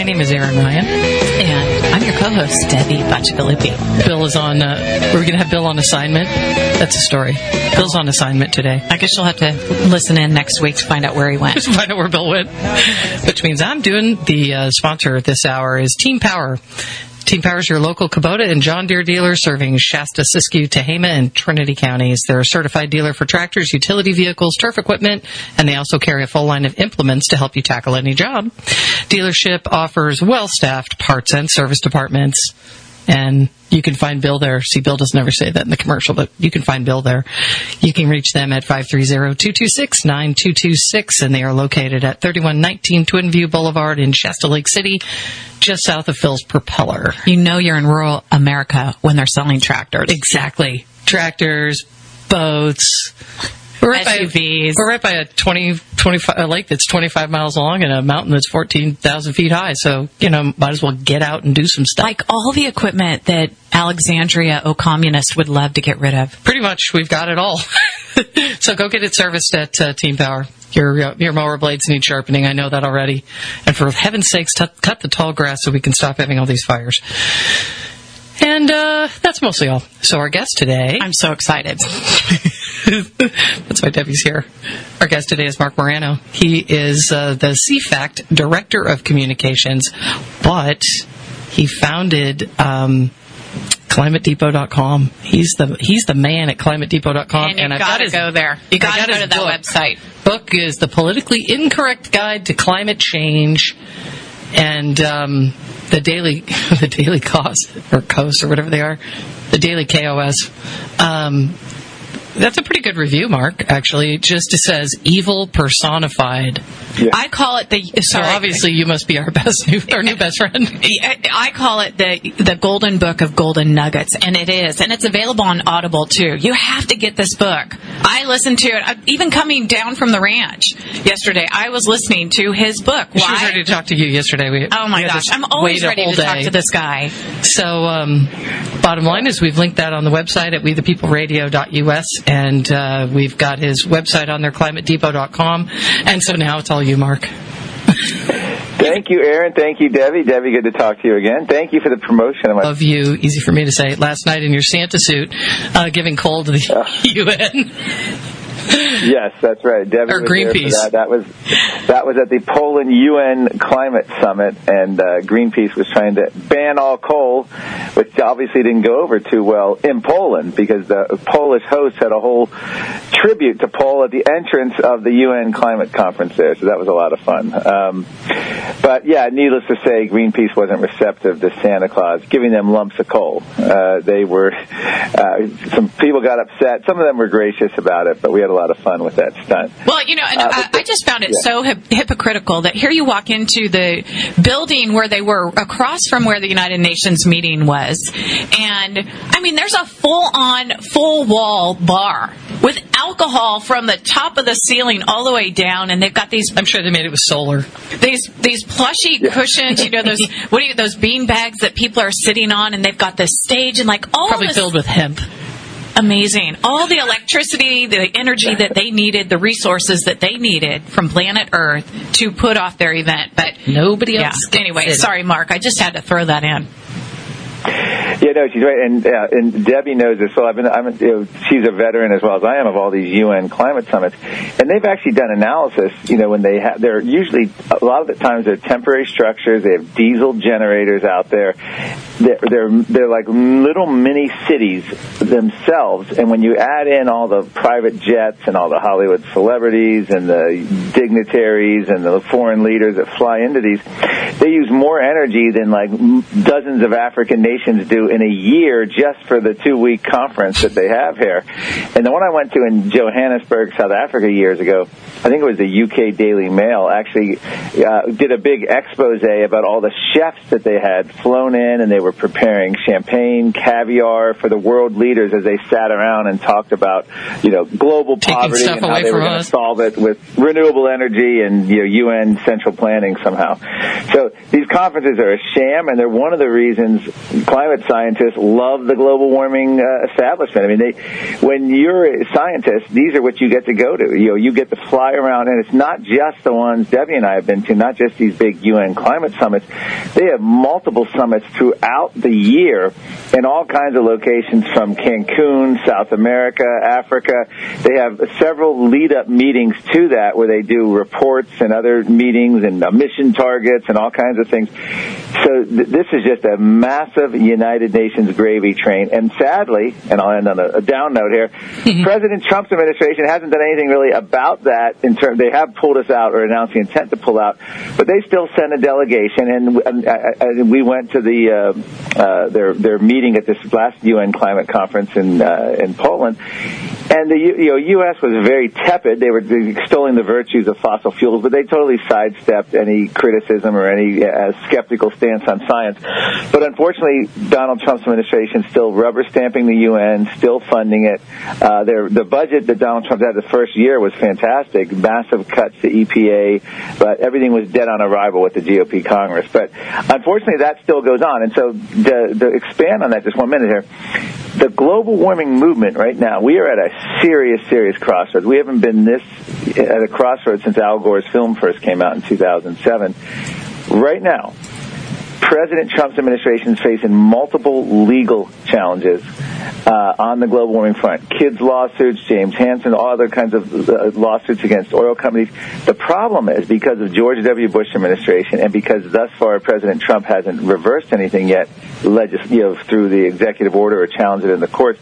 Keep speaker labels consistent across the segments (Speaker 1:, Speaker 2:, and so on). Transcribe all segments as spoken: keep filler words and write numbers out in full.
Speaker 1: My name is Erin Ryan.
Speaker 2: And I'm your co-host, Debbie Baccigalippi.
Speaker 1: Bill is on, uh, we're going to have Bill on assignment. That's a story. Bill's on assignment today.
Speaker 2: I guess you'll have to listen in next week to find out where he went.
Speaker 1: Just find out where Bill went. Which means I'm doing the uh, sponsor this hour is Team Power. Team Power is your local Kubota and John Deere dealer serving Shasta, Siskiyou, Tehama, and Trinity counties. They're a certified dealer for tractors, utility vehicles, turf equipment, and they also carry a full line of implements to help you tackle any job. Dealership offers well-staffed parts and service departments, and you can find Bill there. See, Bill doesn't ever say that in the commercial, but you can find Bill there. You can reach them at five three zero, two two six, nine two two six, and they are located at thirty-one nineteen Twin View Boulevard in Shasta Lake City, just south of Phil's Propeller.
Speaker 2: You know you're in rural America when they're selling tractors.
Speaker 1: Exactly. Tractors, boats. We're right
Speaker 2: S U Vs.
Speaker 1: By, we're right by a twenty, twenty-five, a lake that's twenty-five miles long and a mountain that's fourteen thousand feet high. So, you know, might as well get out and do some stuff.
Speaker 2: Like all the equipment that Alexandria, O Communist, would love to get rid of.
Speaker 1: Pretty much. We've got it all. So go get it serviced at uh, Team Power. Your uh, your mower blades need sharpening. I know that already. And for heaven's sakes, t- cut the tall grass so we can stop having all these fires. And uh, that's mostly all. So our guest today...
Speaker 2: I'm so excited.
Speaker 1: That's why Debbie's here. Our guest today is Mark Morano. He is uh, the C FACT Director of Communications, but he founded um, Climate Depot dot com. He's the he's the man at Climate Depot dot com.
Speaker 2: And you've got to go there. You got to go to that book. website.
Speaker 1: Book is The Politically Incorrect Guide to Climate Change, and um, the daily the daily cost or coast or whatever they are, the daily K O S. Um, That's a pretty good review, Mark, actually. It just says evil personified.
Speaker 2: Yeah. I call it the... Sorry.
Speaker 1: So obviously you must be our best new, our new best friend.
Speaker 2: I call it the the golden book of golden nuggets, and it is. And it's available on Audible, too. You have to get this book. I listened to it. Even coming down from the ranch yesterday, I was listening to his book. Why?
Speaker 1: She was ready to talk to you yesterday. We,
Speaker 2: oh, my gosh. I'm always ready to day. talk to this guy.
Speaker 1: So um, bottom line is we've linked that on the website at we the people radio dot U S. And uh, we've got his website on there, Climate Depot dot com. And so now it's all you, Mark.
Speaker 3: Thank you, Aaron. Thank you, Debbie. Debbie, good to talk to you again. Thank you for the promotion of my...
Speaker 1: Love you. Easy for me to say. Last night in your Santa suit, uh, giving coal to the uh, U N.
Speaker 3: Yes, that's right. Debbie
Speaker 1: or
Speaker 3: was
Speaker 1: Greenpeace.
Speaker 3: There for that. that was that was at the Poland U N Climate Summit, and uh, Greenpeace was trying to ban all coal, which obviously didn't go over too well in Poland because the Polish host had a whole tribute to Paul at the entrance of the U N Climate Conference there. So that was a lot of fun. Um, but yeah, needless to say, Greenpeace wasn't receptive to Santa Claus giving them lumps of coal. Uh, they were uh, some people got upset. Some of them were gracious about it, but we had a lot of fun with that stunt.
Speaker 2: Well, you know, and uh, I, I just found it yeah. so hip- hypocritical that here you walk into the building where they were across from where the United Nations meeting was, and I mean, there's a full-on, full-wall bar with alcohol from the top of the ceiling all the way down, and they've got these...
Speaker 1: I'm sure they made it with solar.
Speaker 2: These these plushy yeah. cushions, you know, those what are you, those bean bags that people are sitting on, and they've got this stage and like all
Speaker 1: probably
Speaker 2: this,
Speaker 1: filled with hemp.
Speaker 2: Amazing. All the electricity, the energy that they needed, the resources that they needed from planet Earth to put off their event. But
Speaker 1: nobody else.
Speaker 2: Yeah. Anyway, sorry, Mark. I just had to throw that in.
Speaker 3: Yeah, no, she's right, and uh, and Debbie knows this. So I've been, I'm, you know, she's a veteran as well as I am of all these U N climate summits, and they've actually done analysis. You know, when they have, they're usually a lot of the times they're temporary structures. They have diesel generators out there. They're they're, they're like little mini cities themselves. And when you add in all the private jets and all the Hollywood celebrities and the dignitaries and the foreign leaders that fly into these, they use more energy than like dozens of African nations do in a year just for the two-week conference that they have here. And the one I went to in Johannesburg, South Africa years ago, I think it was the U K Daily Mail, actually uh, did a big expose about all the chefs that they had flown in, and they were preparing champagne, caviar for the world leaders as they sat around and talked about, you know, global
Speaker 1: Taking
Speaker 3: poverty and how they were going to solve it with renewable energy and, you know, U N central planning somehow. So these conferences are a sham, and they're one of the reasons climate scientists love the global warming uh, establishment. I mean, they, when you're a scientist, these are what you get to go to. You know, you get to fly around, and it's not just the ones Debbie and I have been to, not just these big U N climate summits. They have multiple summits throughout the year in all kinds of locations, from Cancun, South America, Africa. They have several lead-up meetings to that where they do reports and other meetings and mission targets and all kinds of things. So th- this is just a massive United Nations gravy train. And sadly, and I'll end on a, a down note here, mm-hmm. President Trump's administration hasn't done anything really about that. In terms, they have pulled us out or announced the intent to pull out, but they still send a delegation. And, and, and we went to the uh, uh, their their meeting at this last U N climate conference in uh, in Poland. And the you know, U S was very tepid. They were extolling the virtues of fossil fuels, but they totally sidestepped any criticism or any uh, skeptical stance on science. But unfortunately, Donald Trump's administration still rubber stamping the U N, still funding it. Uh, their, the budget that Donald Trump had the first year was fantastic, massive cuts to E P A, but everything was dead on arrival with the G O P Congress. But unfortunately, that still goes on. And so to, to expand on that just one minute here, the global warming movement right now, we are at a serious, serious crossroads. We haven't been this at a crossroads since Al Gore's film first came out in two thousand seven. Right now, President Trump's administration is facing multiple legal challenges uh, on the global warming front. Kids lawsuits, James Hansen, all other kinds of uh, lawsuits against oil companies. The problem is, because of George W. Bush administration and because thus far President Trump hasn't reversed anything yet, legis- you know, through the executive order or challenged it in the courts,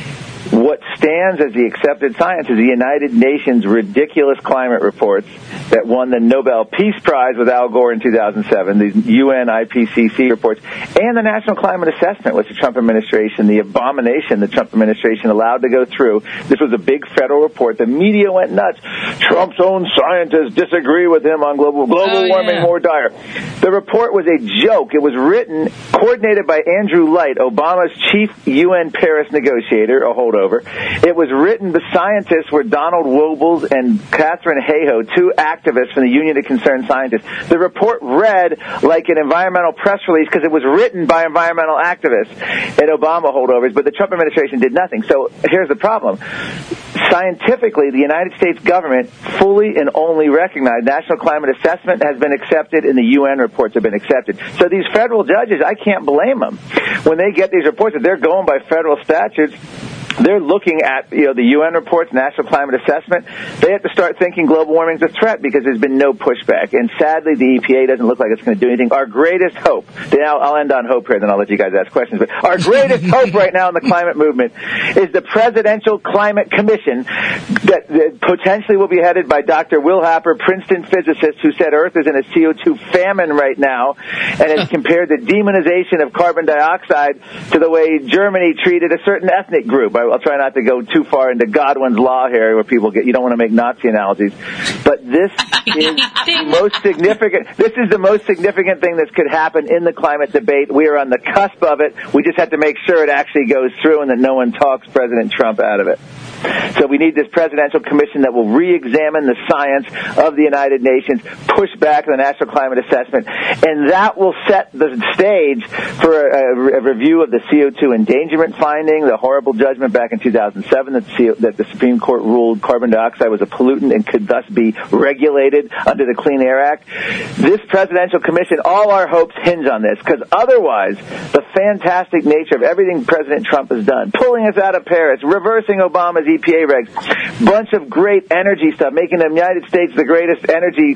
Speaker 3: what stands as the accepted science is the United Nations ridiculous climate reports that won the Nobel Peace Prize with Al Gore in two thousand seven, the U N I P C C reports, and the National Climate Assessment, which the Trump administration, the abomination the Trump administration allowed to go through. This was a big federal report. The media went nuts. Trump's own scientists disagree with him on global global oh, warming yeah. more dire. The report was a joke. It was written, coordinated by Andrew Light, Obama's chief U N Paris negotiator, a holdover. It was written, the scientists were Donald Robles and Catherine Hayhoe, two activists from the Union of Concerned Scientists. The report read like an environmental press release because it was written by environmental activists and Obama holdovers, but the Trump administration did nothing. So here's the problem. Scientifically, the United States government fully and only recognized National Climate Assessment has been accepted and the U N reports have been accepted. So these federal judges, I can't blame them. When they get these reports, if they're going by federal statutes, they're looking at, you know, the U N reports, National Climate Assessment. They have to start thinking global warming is a threat because there's been no pushback. And sadly, the E P A doesn't look like it's going to do anything. Our greatest hope, now I'll end on hope here, then I'll let you guys ask questions, but our greatest hope right now in the climate movement is the Presidential Climate Commission that, that potentially will be headed by Doctor Will Happer, Princeton physicist, who said Earth is in a C O two famine right now and has compared the demonization of carbon dioxide to the way Germany treated a certain ethnic group. I'll try not to go too far into Godwin's law here where people get, you don't want to make Nazi analogies. But this is the most significant, this is the most significant thing that could happen in the climate debate. We are on the cusp of it. We just have to make sure it actually goes through and that no one talks President Trump out of it. So we need this presidential commission that will re-examine the science of the United Nations, push back the National Climate Assessment, and that will set the stage for a, a review of the C O two endangerment finding, the horrible judgment back in two thousand seven that, C O, that the Supreme Court ruled carbon dioxide was a pollutant and could thus be regulated under the Clean Air Act. This presidential commission, all our hopes hinge on this, because otherwise the fantastic nature of everything President Trump has done, pulling us out of Paris, reversing Obama's E P A regs, bunch of great energy stuff, making the United States the greatest energy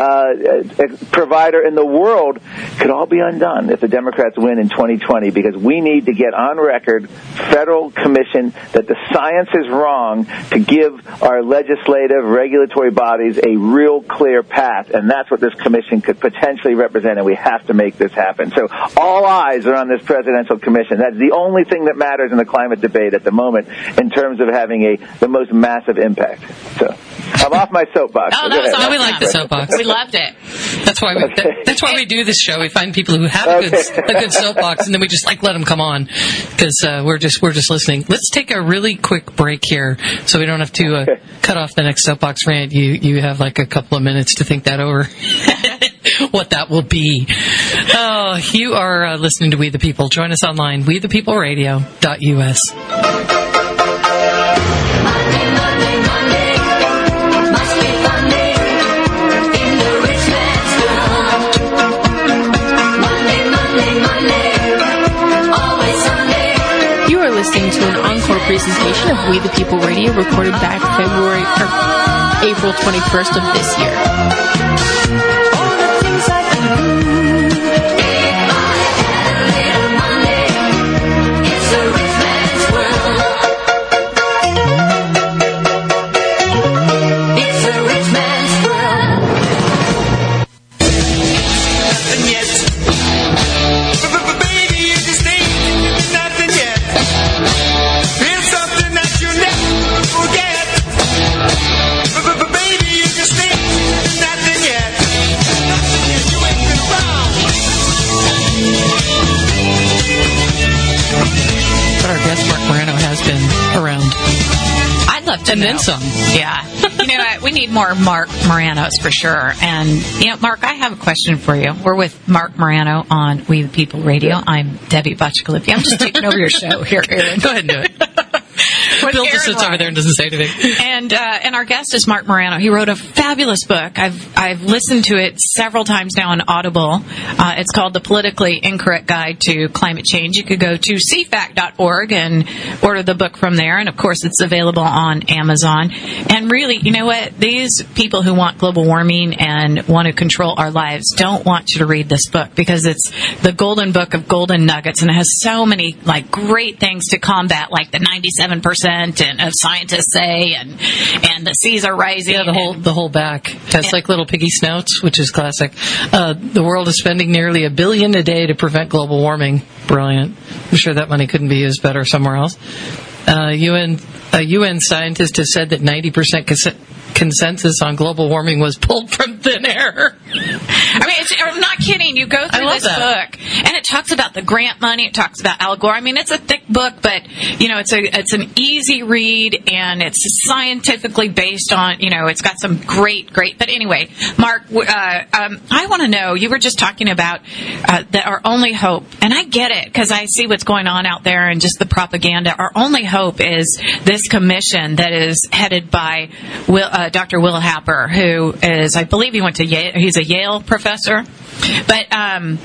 Speaker 3: uh, provider in the world, could all be undone if the Democrats win in twenty twenty, because we need to get on record, federal commission, that the science is wrong, to give our legislative, regulatory bodies a real clear path, and that's what this commission could potentially represent, and we have to make this happen. So all eyes are on this presidential commission. That's the only thing that matters in the climate debate at the moment in terms of having a the most massive impact. So I'm off my soapbox.
Speaker 2: Oh, that was awesome.
Speaker 1: We like the soapbox.
Speaker 2: We loved it.
Speaker 1: That's why we. Okay. That, that's why we do this show. We find people who have a good, okay. a good soapbox, and then we just like let them come on because uh, we're just we're just listening. Let's take a really quick break here, so we don't have to uh, cut off the next soapbox rant. You you have like a couple of minutes to think that over. what that will be. Oh, you are uh, listening to We the People. Join us online, we the people radio dot U S.
Speaker 4: You are listening to an encore presentation of We the People Radio, recorded back February or April twenty-first of this year.
Speaker 1: And then some.
Speaker 2: Yeah. You know what? We need more Mark Moranos for sure. And, you know, Mark, I have a question for you. We're with Mark Morano on We the People Radio. I'm Debbie Butchkalippi. I'm just taking over your show here, Aaron.
Speaker 1: Go ahead and do it. Bill just sits over there and doesn't say anything.
Speaker 2: And uh, and our guest is Mark Morano. He wrote a fabulous book. I've I've listened to it several times now on Audible. Uh, it's called The Politically Incorrect Guide to Climate Change. You could go to c fac dot org and order the book from there. And, of course, it's available on Amazon. And really, you know what? These people who want global warming and want to control our lives don't want you to read this book, because it's the golden book of golden nuggets, and it has so many like great things to combat, like the ninety-seven percent and of scientists say, and and the seas are rising.
Speaker 1: Yeah, the whole the whole back has like little piggy snouts, which is classic. Uh, the world is spending nearly a billion a day to prevent global warming. Brilliant. I'm sure that money couldn't be used better somewhere else. Uh, U N a U N scientist has said that ninety percent cons- consensus on global warming was pulled from thin air.
Speaker 2: I mean, it's, I'm not kidding. You go through this
Speaker 1: that.
Speaker 2: book, and it talks about the grant money. It talks about Al Gore. I mean, it's a thick book, but you know, it's a it's an easy read, and it's scientifically based on. You know, it's got some great, great. But anyway, Mark, uh, um, I want to know. You were just talking about uh, that our only hope, and I get it because I see what's going on out there and just the propaganda. Our only hope is this commission that is headed by Will, uh, Doctor Will Happer, who is, I believe, he went to Yale. He's a Yale professor. But um,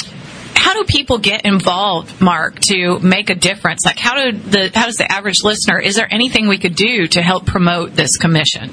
Speaker 2: how do people get involved, Mark, to make a difference? Like, how do the how does the average listener? Is there anything we could do to help promote this commission?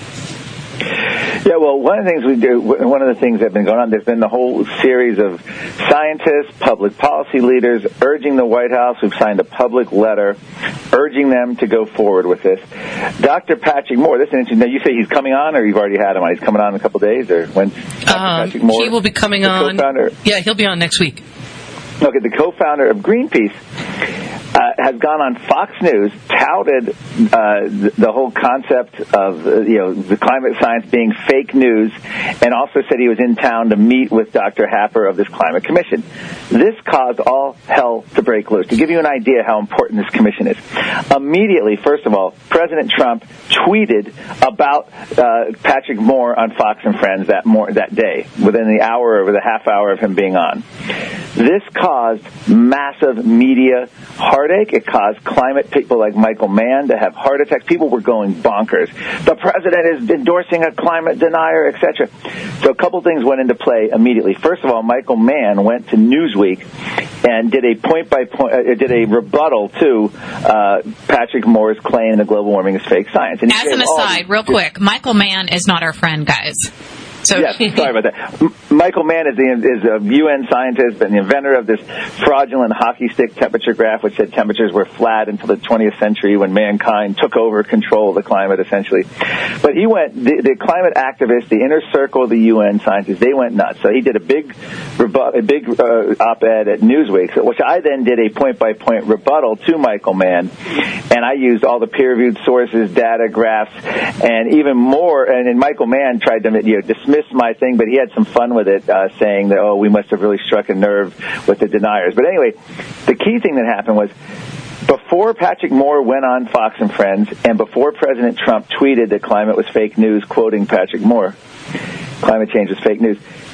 Speaker 3: Yeah, well, one of the things we do, one of the things that have been going on, there's been the whole series of scientists, public policy leaders urging the White House, who've signed a public letter, urging them to go forward with this. Doctor Patrick Moore, this is interesting. Now, you say he's coming on, or you've already had him on? He's coming on in a couple of days, or when's Doctor
Speaker 1: Um,
Speaker 3: Patrick Moore?
Speaker 1: He will be coming
Speaker 3: the
Speaker 1: on.
Speaker 3: Co-founder?
Speaker 1: Yeah, he'll be on next week.
Speaker 3: Okay, the co-founder of Greenpeace uh, has gone on Fox News, touted uh, the, the whole concept of uh, you know the climate science being fake news, and also said he was in town to meet with Doctor Happer of this climate commission. This caused all hell to break loose. To give you an idea how important this commission is, immediately, first of all, President Trump tweeted about uh, Patrick Moore on Fox and Friends that more that day, within the hour or the half hour of him being on. This caused massive media heartache. It caused climate people like Michael Mann to have heart attacks. People were going bonkers. The president is endorsing a climate denier, et cetera. So a couple things went into play immediately. First of all, Michael Mann went to Newsweek and did a point-by-point, uh, did a rebuttal to uh, Patrick Moore's claim that global warming is fake science. And
Speaker 2: As an aside, real quick, Michael Mann is not our friend, guys. So
Speaker 3: yes, sorry about that. M- Michael Mann is, the, is a U N scientist and the inventor of this fraudulent hockey stick temperature graph, which said temperatures were flat until the twentieth century when mankind took over control of the climate, essentially. But he went, the, the climate activists, the inner circle of the U N scientists, they went nuts. So he did a big, rebu- a big uh, op-ed at Newsweek, which I then did a point-by-point rebuttal to Michael Mann, and I used all the peer-reviewed sources, data, graphs, and even more. And then Michael Mann tried to, you know, dismiss my thing, but he had some fun with it, uh, saying that, oh, we must have really struck a nerve with the deniers. But anyway, the key thing that happened was before Patrick Moore went on Fox and Friends and before President Trump tweeted that climate was fake news, quoting Patrick Moore, climate change was fake news,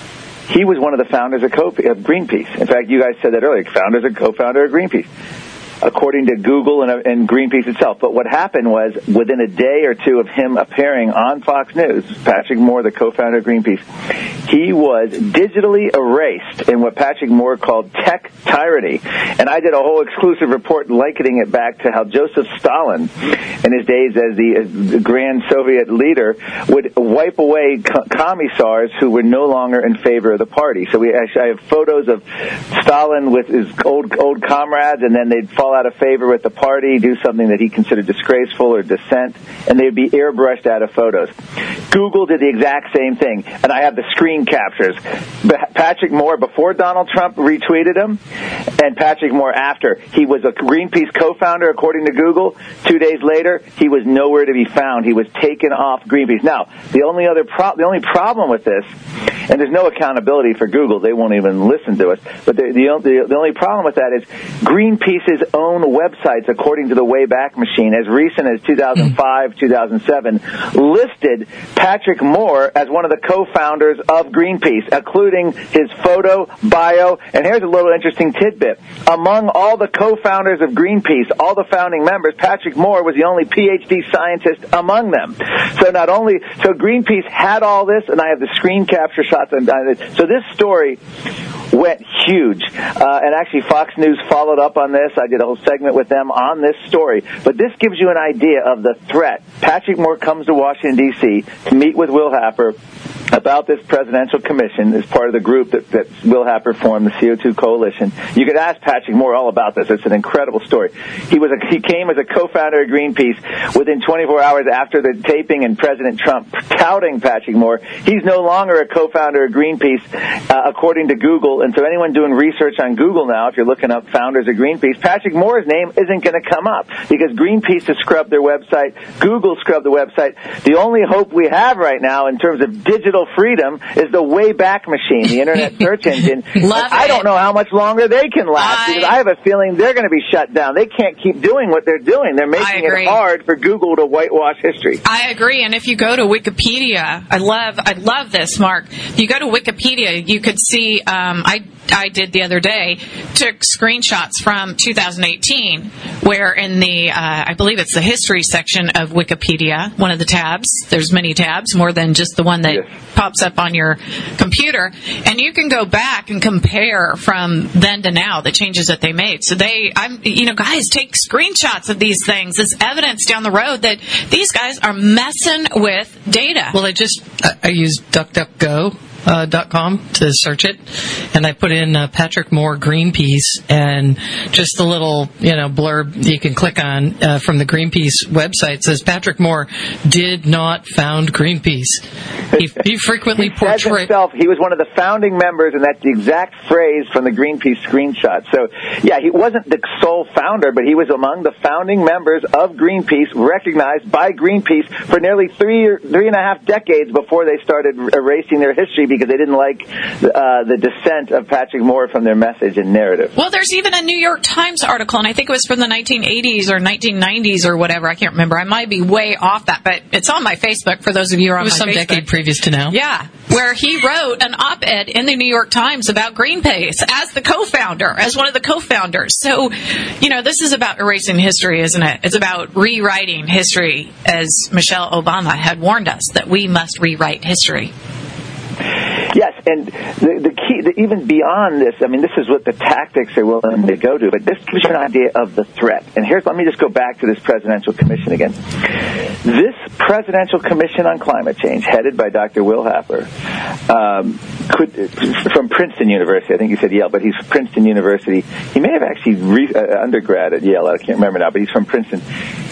Speaker 3: He was one of the founders of, Co- of Greenpeace. In fact, you guys said that earlier, founders and co-founder of Greenpeace, according to Google and, and Greenpeace itself. But what happened was, within a day or two of him appearing on Fox News, Patrick Moore, the co-founder of Greenpeace, he was digitally erased in what Patrick Moore called tech tyranny. And I did a whole exclusive report likening it back to how Joseph Stalin, in his days as the, as the grand Soviet leader, would wipe away co- commissars who were no longer in favor of the party. So we actually, I have photos of Stalin with his old old comrades, and then they'd fall out of favor with the party, do something that he considered disgraceful or dissent, and they'd be airbrushed out of photos. Google did the exact same thing, and I have the screen captures. Patrick Moore before Donald Trump retweeted him, and Patrick Moore after. He was a Greenpeace co-founder, according to Google. Two days later, he was nowhere to be found. He was taken off Greenpeace. Now, the only other pro- the only problem with this, and there's no accountability for Google, they won't even listen to us, but the, the, the only problem with that is Greenpeace's own websites, according to the Wayback Machine, as recent as two thousand five, two thousand seven, listed Patrick Moore as one of the co-founders of Greenpeace, including his photo, bio, and here's a little interesting tidbit. Among all the co-founders of Greenpeace, all the founding members, Patrick Moore was the only P H D scientist among them. So not only, so Greenpeace had all this, and I have the screen capture shots. On, so this story went huge. Uh, and actually Fox News followed up on this. I did a whole segment with them on this story. But this gives you an idea of the threat. Patrick Moore comes to Washington, D C to meet with Will Happer about this presidential commission as part of the group that, that Will Happer formed, the C O two Coalition. You could ask Patrick Moore all about this. It's an incredible story. He was a, he came as a co-founder of Greenpeace within twenty-four hours after the taping and President Trump touting Patrick Moore. He's no longer a co-founder of Greenpeace, uh, according to Google. And so anyone doing research on Google now, if you're looking up founders of Greenpeace, Patrick Moore's name isn't going to come up because Greenpeace has scrubbed their website. Google scrubbed the website. The only hope we have right now in terms of digital freedom is the Wayback Machine, the internet search engine.
Speaker 2: Love
Speaker 3: I
Speaker 2: it.
Speaker 3: don't know how much longer they can last
Speaker 2: I,
Speaker 3: because I have a feeling they're going to be shut down. They can't keep doing what they're doing. They're making it hard for Google to whitewash history.
Speaker 2: I agree. And if you go to Wikipedia, I love I love this, Mark. If you go to Wikipedia, you could see um, I I did the other day, took screenshots from two thousand eighteen, where in the, uh, I believe it's the history section of Wikipedia, one of the tabs, there's many tabs, more than just the one that yes. pops up on your computer, and you can go back and compare from then to now the changes that they made. So they, I'm, you know, guys, take screenshots of these things as evidence down the road that these guys are messing with data.
Speaker 1: Well, I just, I, I used DuckDuckGo. Uh, dot com to search it, and I put in uh, Patrick Moore Greenpeace, and just a little, you know, blurb you can click on uh, from the Greenpeace website says Patrick Moore did not found Greenpeace. He, he frequently
Speaker 3: he says
Speaker 1: portrayed
Speaker 3: himself he was one of the founding members, and that's the exact phrase from the Greenpeace screenshot. So, yeah, he wasn't the sole founder, but he was among the founding members of Greenpeace, recognized by Greenpeace for nearly three three and a half decades before they started erasing their history, because they didn't like uh, the dissent of Patrick Moore from their message and narrative.
Speaker 2: Well, there's even a New York Times article, and I think it was from the nineteen eighties or nineteen nineties or whatever. I can't remember. I might be way off that, but it's on my Facebook for those of you who are on my Facebook.
Speaker 1: It was some decade previous to now.
Speaker 2: Yeah, where he wrote an op-ed in the New York Times about Greenpeace as the co-founder, as one of the co-founders. So, you know, this is about erasing history, isn't it? It's about rewriting history, as Michelle Obama had warned us, that we must rewrite history.
Speaker 3: Yes, and the, the key, the, even beyond this, I mean, this is what the tactics are willing to go to, but this gives you an idea of the threat. And here's, let me just go back to this presidential commission again. This presidential commission on climate change, headed by Doctor Will Happer, um, could, from Princeton University, I think he said Yale, but he's from Princeton University. He may have actually re, uh, undergrad at Yale, I can't remember now, but he's from Princeton.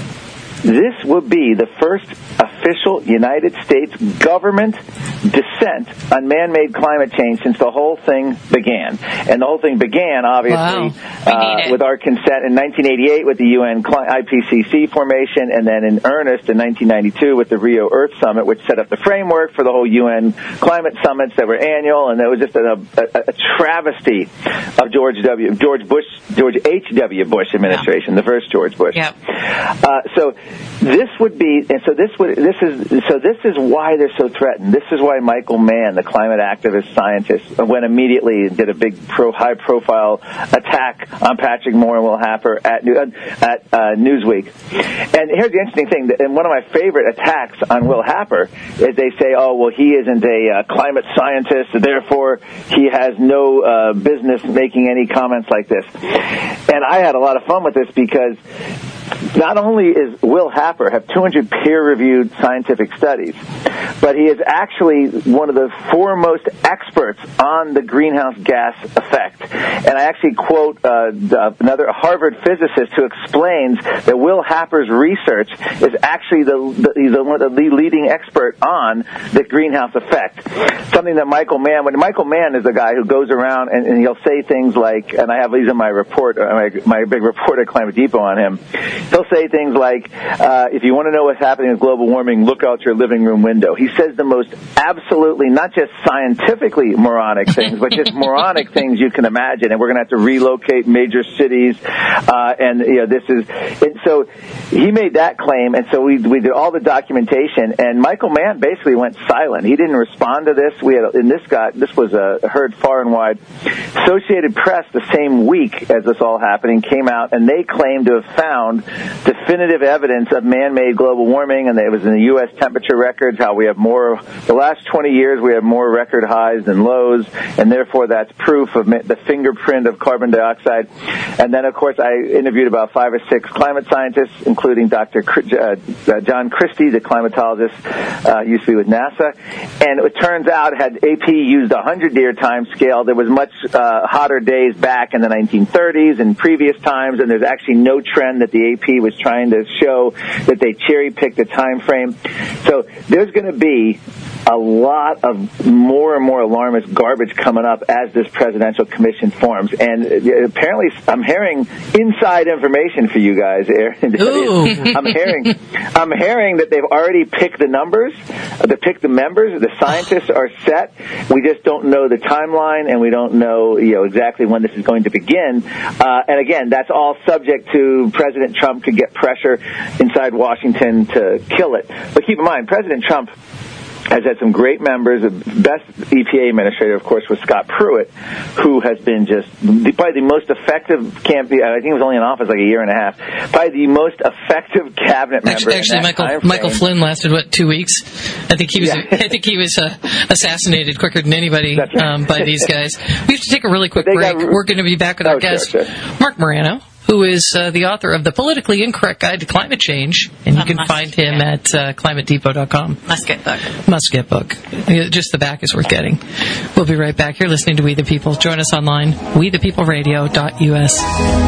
Speaker 3: This will be the first official United States government dissent on man-made climate change since the whole thing began. And the whole thing began, obviously,
Speaker 2: wow.
Speaker 3: uh, with our consent in nineteen eighty-eight with the U N I P C C formation, and then in earnest in nineteen ninety-two with the Rio Earth Summit, which set up the framework for the whole U N climate summits that were annual, and it was just a, a, a travesty of George W. George Bush, George H W. Bush administration, yeah. the first George Bush.
Speaker 2: Yeah.
Speaker 3: Uh, so this would be, and so this would, this is, so this is why they're so threatened. This is why Michael Mann, the climate activist scientist, went immediately and did a big, pro, high-profile attack on Patrick Moore and Will Happer at at uh, Newsweek. And here's the interesting thing: and one of my favorite attacks on Will Happer is they say, "Oh, well, he isn't a uh, climate scientist, so therefore he has no uh, business making any comments like this." And I had a lot of fun with this because not only is Will Happer have two hundred peer-reviewed scientific studies, but he is actually one of the foremost experts on the greenhouse gas effect. And I actually quote uh, another Harvard physicist who explains that Will Happer's research is actually the, the he's the, the leading expert on the greenhouse effect. Something that Michael Mann, when Michael Mann is the guy who goes around and, and he'll say things like, and I have these in my report, my, my big report at Climate Depot on him. He'll say things like, uh, if you want to know what's happening with global warming, look out your living room window. He says the most absolutely, not just scientifically moronic things, but just moronic things you can imagine. And we're going to have to relocate major cities. Uh, and, you know, this is, and so he made that claim. And so we, we did all the documentation. And Michael Mann basically went silent. He didn't respond to this. We had, and this got, this was uh, heard far and wide. Associated Press, the same week as this all happening, came out and they claimed to have found definitive evidence of man-made global warming, and it was in the U S temperature records, how we have more, the last twenty years we have more record highs than lows, and therefore that's proof of the fingerprint of carbon dioxide. And then, of course, I interviewed about five or six climate scientists, including Doctor Uh, John Christie, the climatologist, uh, used to be with NASA. And it turns out, had A P used a hundred-year time scale, there was much uh, hotter days back in the nineteen thirties and previous times, and there's actually no trend that the A P was trying to show that they cherry-picked a time frame. So there's going to be a lot of more and more alarmist garbage coming up as this presidential commission forms. And apparently I'm hearing inside information for you guys, Aaron. I'm hearing I'm hearing that they've already picked the numbers, they picked the members, the scientists are set. We just don't know the timeline, and we don't know, you know, exactly when this is going to begin. Uh, and again, that's all subject to President Trump could get pressure inside Washington to kill it. But keep in mind, President Trump has had some great members. The best E P A administrator, of course, was Scott Pruitt, who has been just probably the most effective campaign. I think he was only in office like a year and a half. Probably the most effective cabinet member.
Speaker 1: Actually, actually Michael Michael Flynn lasted what two weeks? I think he was. Yeah. I think he was uh, assassinated quicker than anybody right. um, by these guys. We have to take a really quick break. Got, We're going to be back with oh, our
Speaker 3: sure,
Speaker 1: guest,
Speaker 3: sure.
Speaker 1: Mark Morano, who is uh, the author of The Politically Incorrect Guide to Climate Change, and you a can find him get. at uh, climate depot dot com.
Speaker 2: Must get book.
Speaker 1: Must get book. Just the back is worth getting. We'll be right back. You're listening to We the People. Join us online, we the people radio dot U S.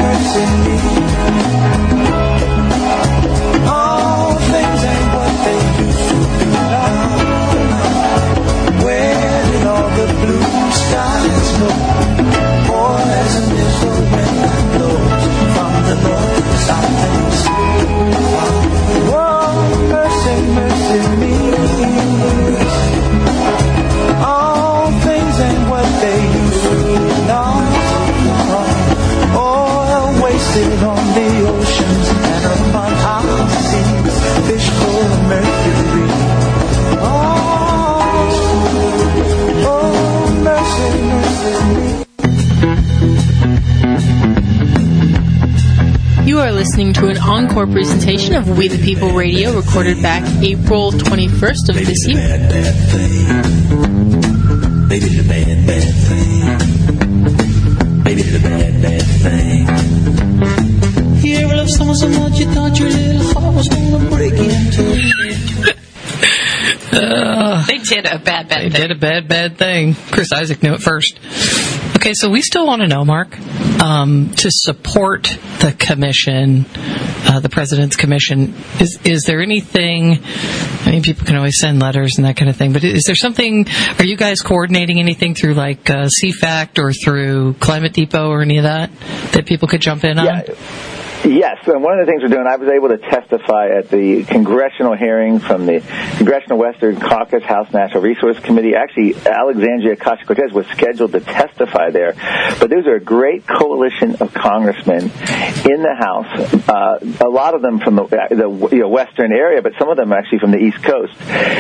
Speaker 4: You are listening to an encore presentation of We the People Radio, recorded back April twenty-first of this year.
Speaker 5: Bad, bad thing. Baby did a bad, bad thing. Baby did a bad, bad thing. You ever love someone so much you thought your little heart was going to break into
Speaker 1: Uh,
Speaker 2: they did a bad, bad
Speaker 1: they
Speaker 2: thing.
Speaker 1: They did a bad, bad thing. Chris Isaac knew it first. Okay, so we still want to know, Mark, um, to support the commission, uh, the president's commission, is is there anything, I mean, people can always send letters and that kind of thing, but is there something, are you guys coordinating anything through like uh, C FACT or through Climate Depot or any of that, that people could jump in on?
Speaker 3: Yeah. Yes, and one of the things we're doing, I was able to testify at the congressional hearing from the Congressional Western Caucus House National Resource Committee. Actually, Alexandria Ocasio-Cortez was scheduled to testify there, but there's a great coalition of congressmen in the House, uh, a lot of them from the, the you know, western area, but some of them actually from the East Coast.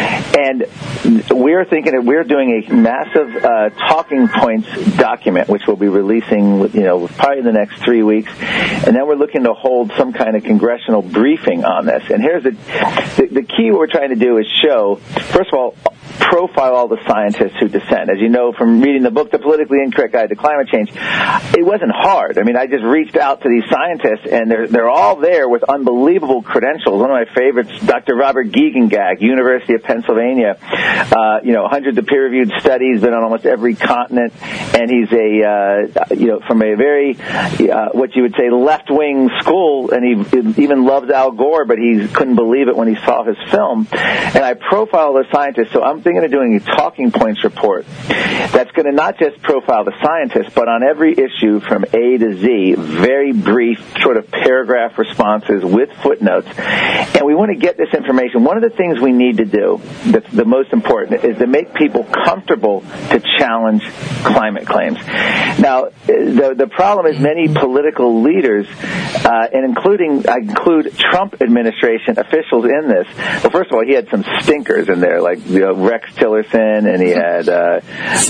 Speaker 3: And we're thinking that we're doing a massive uh, talking points document, which we'll be releasing, you know, probably in the next three weeks, and then we're looking to hold some kind of congressional briefing on this. And here's the, the the key what we're trying to do is show, first of all, profile all the scientists who dissent. As you know from reading the book, The Politically Incorrect Guide to Climate Change, it wasn't hard. I mean, I just reached out to these scientists, and they're they're all there with unbelievable credentials. One of my favorites, Doctor Robert Giegengag, University of Pennsylvania. Uh, you know, hundreds of peer-reviewed studies, been on almost every continent, and he's a uh, you know from a very uh, what you would say left-wing school, and he even loves Al Gore, but he couldn't believe it when he saw his film. And I profile the scientists, so I'm thinking of doing a talking points report that's going to not just profile the scientists, but on every issue from A to Z, very brief sort of paragraph responses with footnotes. And we want to get this information. One of the things we need to do that's the most important is to make people comfortable to challenge climate claims. Now, the the problem is many political leaders, uh, and including, I include Trump administration officials in this. Well, first of all, he had some stinkers in there, like you know, Rex Tillerson, and he had uh,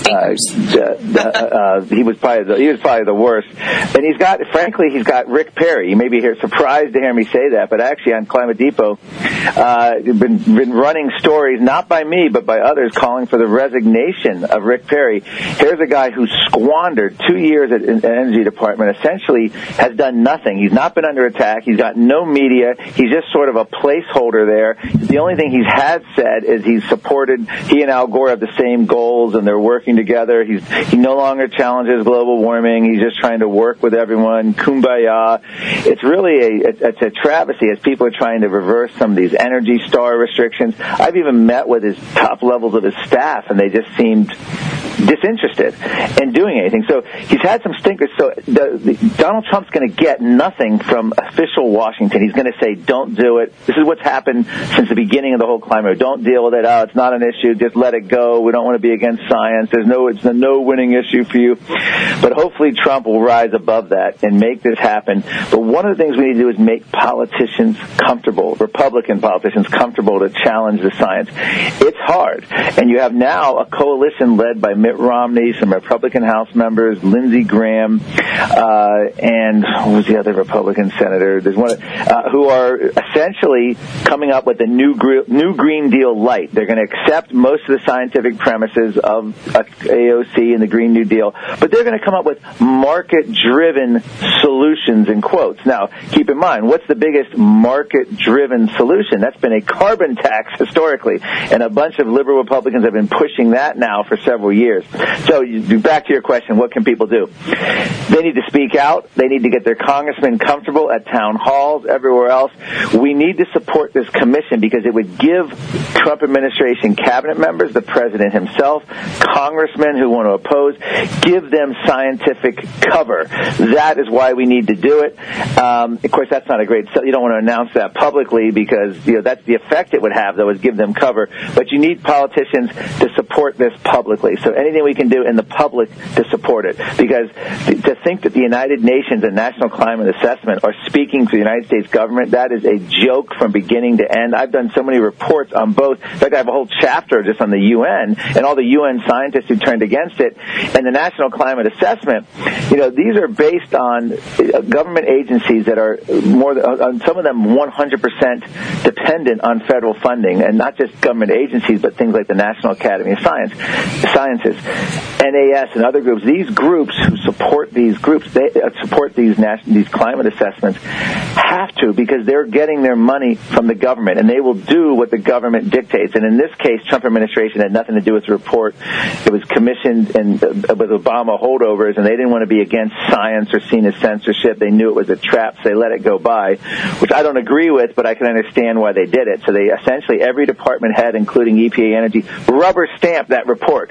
Speaker 3: uh, uh, uh, he was probably the, he was probably the worst. And he's got, frankly, he's got Rick Perry. You may be here surprised to hear me say that, but actually on Climate Depot, uh, been been running stories not by me but by others calling for the resignation of Rick Perry. Here's a guy who squandered two years at the Energy Department, essentially has done nothing. He's not been under attack. He's got no media. He's just sort of a placeholder there. The only thing he has said is he's supported, he and Al Gore have the same goals and they're working together. He's He no longer challenges global warming. He's just trying to work with everyone. Kumbaya. It's really a, it's a travesty as people are trying to reverse some of these Energy Star restrictions. I've even met with his top levels of his staff and they just seemed disinterested in doing anything. So he's had some stinkers. So the, the, Donald Trump's going to get nothing from official Washington. He's going to say, don't do it. This is what's happened since the beginning of the whole climate. Don't deal with it. Oh, it's not an issue. Just let it go. We don't want to be against science. There's no, it's a no winning issue for you. But hopefully Trump will rise above that and make this happen. But one of the things we need to do is make politicians comfortable, Republican politicians comfortable to challenge the science. It's hard. And you have now a coalition led by Mitt Romney, some Republican House members, Lindsey Graham, uh, and what was the other Republican senator? There's one uh, who are essentially coming up with a new gr- new Green Deal light. They're going to accept most of the scientific premises of uh, A O C and the Green New Deal, but they're going to come up with market-driven solutions in quotes. Now, keep in mind, what's the biggest market-driven solution? That's been a carbon tax historically, and a bunch of liberal Republicans have been pushing that now for several years. So you, back to your question, what can people do? They need to speak out. They need to get their congressmen comfortable at town halls, everywhere else. We need to support this commission because it would give Trump administration cabinet members, the president himself, congressmen who want to oppose, give them scientific cover. That is why we need to do it. Um, of course, that's not a great, you don't want to announce that publicly because, you know, that's the effect it would have, though, is give them cover. But you need politicians to support this publicly. So anything we can do in the public to support it. Because to think that the United Nations and National Climate Assessment are speaking to the United States government, that is a joke from beginning to end. I've done so many reports on both. In fact, I have a whole chapter just on the U N and all the U N scientists who turned against it. And the National Climate Assessment, you know, these are based on government agencies that are more than, some of them one hundred percent dependent on federal funding, and not just government agencies, but things like the National Academy of Science, Sciences, N A S, and other groups. These groups who support these groups, they uh, support these national, these climate assessments, have to because they're getting their money from the government, and they will do what the government dictates. And in this case, Trump administration had nothing to do with the report. It was commissioned and uh, with Obama holdovers, and they didn't want to be against science or seen as censorship. They knew it was a trap, so they let it go by, which I don't agree with, but I can understand why they did it. So they essentially, every department head, including E P A Energy, rubber stamped that report. So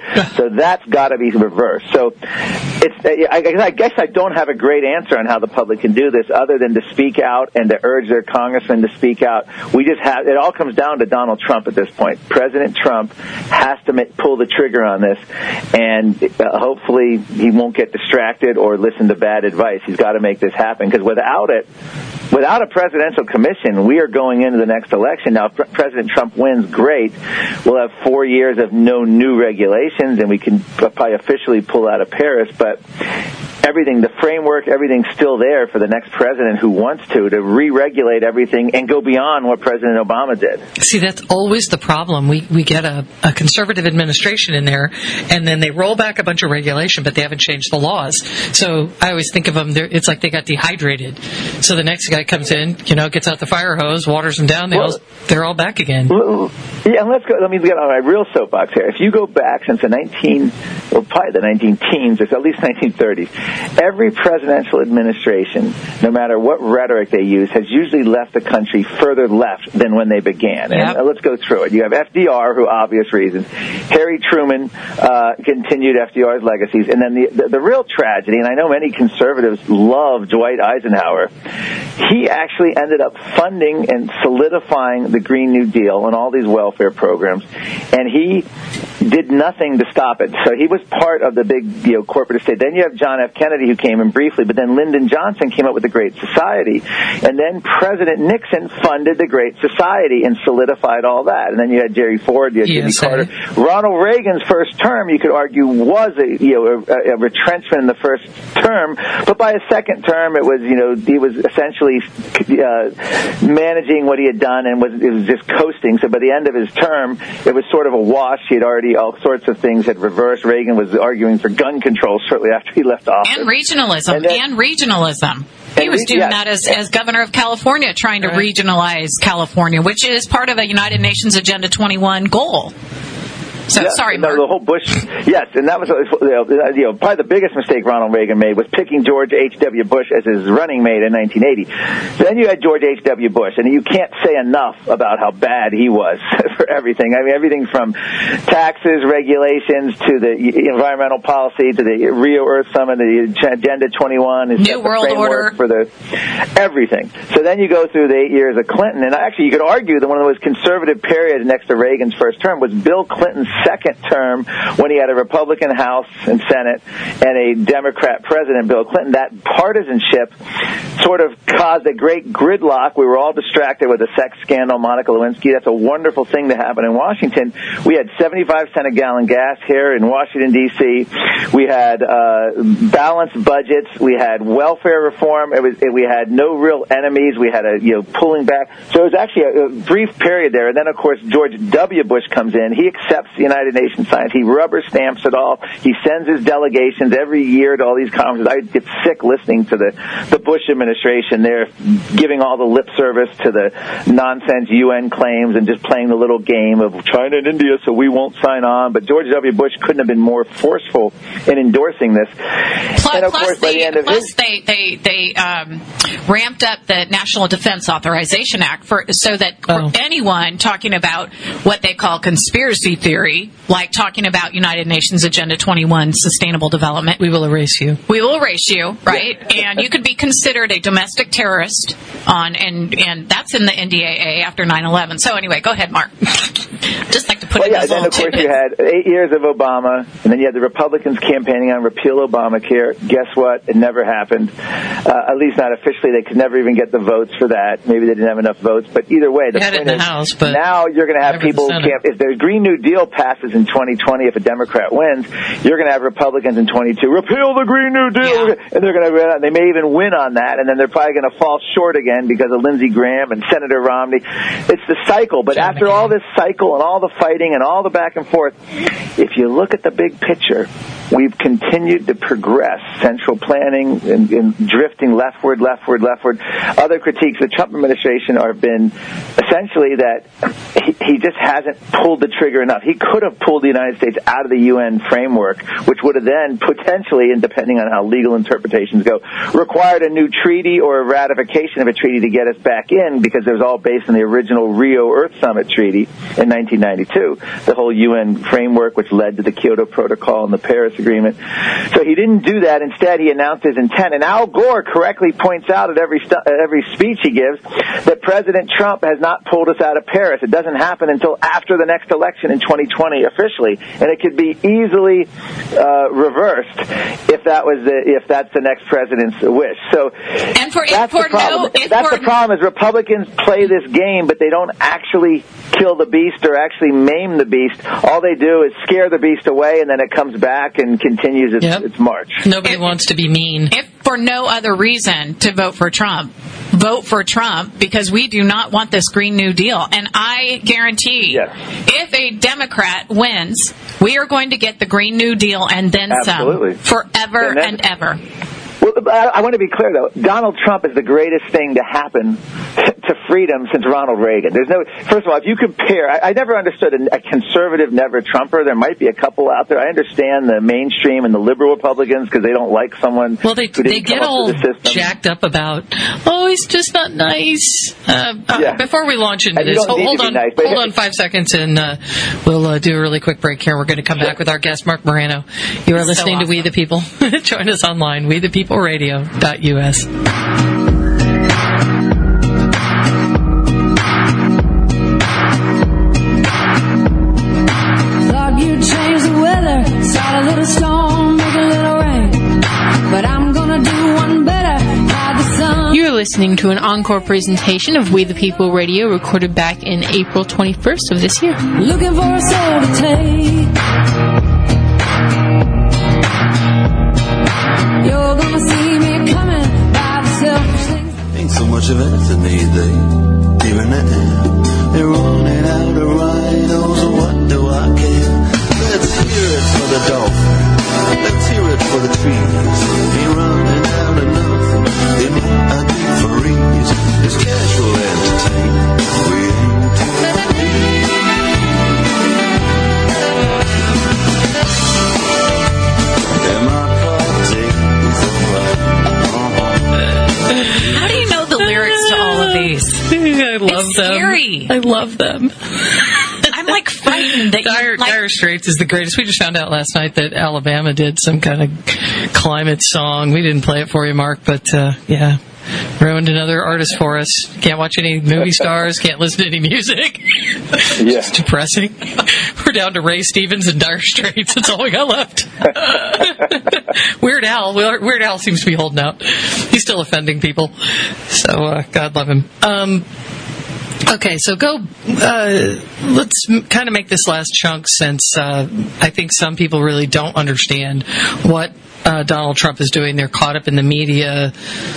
Speaker 3: So that's got to be reversed. So it's, I, I guess I don't have a great answer on how the public can do this other than to speak out and to urge their congressmen to speak out. We just have, it all comes down to Donald Trump at this point. President Trump has to make, pull the trigger on this, and uh, hopefully he won't get distracted or listen to bad advice. He's got to make this happen, because without it, without a presidential commission, we are going into the next election. Now, if President Trump wins, great. We'll have four years of no new regulations, and we can probably officially pull out of Paris, but everything, the framework, everything's still there for the next president who wants to, to re-regulate everything and go beyond what President Obama did.
Speaker 1: See, that's always the problem. We we get a, a conservative administration in there, and then they roll back a bunch of regulation, but they haven't changed the laws. So I always think of them, it's like they got dehydrated. So the next guy comes in, you know, gets out the fire hose, waters them down, they well, all, they're all back again.
Speaker 3: Well, yeah, and let's go, let me get on my real soapbox here. If you go back since the nineteen, well, probably the nineteen teens, or at least nineteen thirties, every presidential administration, no matter what rhetoric they use, has usually left the country further left than when they began.
Speaker 1: Yep.
Speaker 3: And uh, let's go through it. You have F D R, who obvious reasons. Harry Truman uh, continued F D R's legacies. And then the, the, the real tragedy, and I know many conservatives love Dwight Eisenhower, he actually ended up funding and solidifying the Green New Deal and all these welfare programs. And he did nothing to stop it. So he was part of the big, you know, corporate estate. Then you have John F. Kennedy, who came in briefly, but then Lyndon Johnson came up with the Great Society. And then President Nixon funded the Great Society and solidified all that. And then you had Jerry Ford, you had Jimmy
Speaker 1: yes,
Speaker 3: Carter. Ronald Reagan's first term, you could argue, was a, you know, a, a retrenchment in the first term, but by his second term, it was, you know, he was essentially uh, managing what he had done, and was it was just coasting. So by the end of his term, it was sort of a wash. He had already, all sorts of things had reversed. Reagan was arguing for gun control shortly after he left office.
Speaker 2: And regionalism. And, then, and regionalism. He
Speaker 3: and
Speaker 2: was doing
Speaker 3: yes.
Speaker 2: that as, as governor of California, trying to
Speaker 1: right.
Speaker 2: regionalize California, which is part of a United Nations Agenda twenty-one goal. So,
Speaker 3: yeah,
Speaker 2: sorry,
Speaker 3: no,
Speaker 2: Mark.
Speaker 3: the whole Bush, yes, and that was, you know, probably the biggest mistake Ronald Reagan made was picking George H W. Bush as his running mate in nineteen eighty. Then you had George H W. Bush, and you can't say enough about how bad he was for everything. I mean, everything from taxes, regulations, to the environmental policy, to the Rio Earth Summit, the Agenda twenty-one, his
Speaker 2: New World Order,
Speaker 3: for the everything. So then you go through the eight years of Clinton, and actually you could argue that one of the most conservative periods next to Reagan's first term was Bill Clinton's second term, when he had a Republican House and Senate and a Democrat President, Bill Clinton. That partisanship sort of caused a great gridlock. We were all distracted with the sex scandal, Monica Lewinsky. That's a wonderful thing to happen in Washington. We had seventy-five cent a gallon gas here in Washington, D C We had uh, balanced budgets. We had welfare reform. It was it, we had no real enemies. We had a you know pulling back. So it was actually a, a brief period there. And then, of course, George W. Bush comes in. He accepts the United Nations science. He rubber stamps it all. He sends his delegations every year to all these conferences. I get sick listening to the, the Bush administration there giving all the lip service to the nonsense U N claims and just playing the little game of China and India, so we won't sign on. But George W. Bush couldn't have been more forceful in endorsing this.
Speaker 2: Plus,
Speaker 3: and of
Speaker 2: plus
Speaker 3: course, by
Speaker 2: they,
Speaker 3: the end of
Speaker 2: plus
Speaker 3: his,
Speaker 2: they they they um, ramped up the National Defense Authorization Act for so that for
Speaker 1: oh.
Speaker 2: anyone talking about what they call conspiracy theory, like talking about United Nations Agenda twenty-one sustainable development,
Speaker 1: we will erase you.
Speaker 2: We will erase you, right? Yeah. And you could be considered a domestic terrorist on, and and that's in the N D A A after nine eleven. So anyway, go ahead, Mark. Just like to put
Speaker 3: well,
Speaker 2: in
Speaker 3: yeah,
Speaker 2: those
Speaker 3: then
Speaker 2: little
Speaker 3: of course
Speaker 2: tidbits.
Speaker 3: you had eight years of Obama, and then you had the Republicans campaigning on repeal Obamacare. Guess what? It never happened. Uh, at least not officially. They could never even get the votes for that. Maybe they didn't have enough votes. But either way, the
Speaker 1: they had
Speaker 3: point
Speaker 1: it in
Speaker 3: is
Speaker 1: the House, but
Speaker 3: now you're going to have people who can't. If the Green New Deal passes in twenty twenty, if a Democrat wins, you're going to have Republicans in twenty-two repeal the Green New Deal,
Speaker 2: Yeah.
Speaker 3: and they're going to. They may even win on that, and then they're probably going to fall short again because of Lindsey Graham and Senator Romney. It's the cycle. But
Speaker 1: John
Speaker 3: after
Speaker 1: McCain.
Speaker 3: all this cycle and all the fighting and all the back and forth, if you look at the big picture, we've continued to progress. Central planning and, and drifting leftward, leftward, leftward. Other critiques of the Trump administration have been essentially that he, he just hasn't pulled the trigger enough. He could have pulled the United States out of the U N framework, which would have then potentially, and depending on how legal interpretations go, required a new treaty or a ratification of a treaty to get us back in, because it was all based on the original Rio Earth Summit Treaty in nineteen ninety-two, the whole U N framework, which led to the Kyoto Protocol and the Paris Agreement. So he didn't do that. Instead, he announced his intent. And Al Gore correctly points out at every stu- at every speech he gives that President Trump has not pulled us out of Paris. It doesn't happen until after the next election in twenty twenty officially, and it could be easily uh, reversed if that was the, if that's the next president's wish. So
Speaker 2: and for,
Speaker 3: that's
Speaker 2: for
Speaker 3: the problem.
Speaker 2: No,
Speaker 3: that's
Speaker 2: for,
Speaker 3: the problem is Republicans play this game, but they don't actually kill the beast or actually maim the beast. All they do is scare the beast away, and then it comes back and continues its,
Speaker 1: yep.
Speaker 3: its march.
Speaker 1: Nobody
Speaker 2: if,
Speaker 1: wants to be mean.
Speaker 2: If for no other reason to vote for Trump, vote for Trump, because we do not want this Green New Deal. And I guarantee
Speaker 3: yes.
Speaker 2: if a Democrat wins, we are going to get the Green New Deal and then
Speaker 3: Absolutely.
Speaker 2: some forever
Speaker 3: and, then,
Speaker 2: and ever.
Speaker 3: Well, I want to be clear, though. Donald Trump is the greatest thing to happen to freedom since Ronald Reagan. There's no. First of all, if you compare, I, I never understood a, a conservative never Trumper. There might be a couple out there. I understand the mainstream and the liberal Republicans because they don't like someone.
Speaker 1: Well, they
Speaker 3: who didn't
Speaker 1: they get
Speaker 3: come up
Speaker 1: all
Speaker 3: with the system.
Speaker 1: jacked up about. Oh, he's just not nice. Uh, uh,
Speaker 3: Yeah.
Speaker 1: Before we launch into
Speaker 3: And you
Speaker 1: this,
Speaker 3: don't
Speaker 1: hold,
Speaker 3: need
Speaker 1: hold
Speaker 3: to be
Speaker 1: on,
Speaker 3: nice, but-
Speaker 1: hold on five seconds, and uh, we'll uh, do a really quick break here. We're going to come back with our guest, Mark Morano. You are
Speaker 2: So
Speaker 1: listening
Speaker 2: awesome.
Speaker 1: to We the People. Join us online, we the people radio dot U S.
Speaker 5: Thought you'd change the weather, start a little storm, make a little rain. But I'm gonna do one better, hide the sun.
Speaker 4: You're listening to an encore presentation of We the People Radio recorded back in April twenty-first of this year.
Speaker 5: Looking for a soul to take. You're gonna see me coming by the selfish things.
Speaker 6: Ain't so much of anything these days, even now. They're running out of rhinos, what do I care? Let's hear it for the dolphin, let's hear it for the trees. Ain't running out of nothing, they might not be for ease. It's casual entertainment, we ain't too deep. And my party is alright.
Speaker 2: How do you know the lyrics to all of these?
Speaker 1: I love
Speaker 2: It's
Speaker 1: them.
Speaker 2: scary.
Speaker 1: I love them.
Speaker 2: I'm like frightened that
Speaker 1: Dire,
Speaker 2: you like.
Speaker 1: Dire Straits is the greatest. We just found out last night that Alabama did some kind of climate song. We didn't play it for you, Mark, but uh, yeah, ruined another artist for us. Can't watch any movie stars. Can't listen to any music.
Speaker 3: Yeah.
Speaker 1: It's depressing. We're down to Ray Stevens and Dire Straits. That's all we got left. Weird Al. Weird Al seems to be holding out. He's still offending people. So uh, God love him. Um, Okay, so go. Uh, let's m- kind of make this last chunk, since uh, I think some people really don't understand what uh, Donald Trump is doing. They're caught up in the media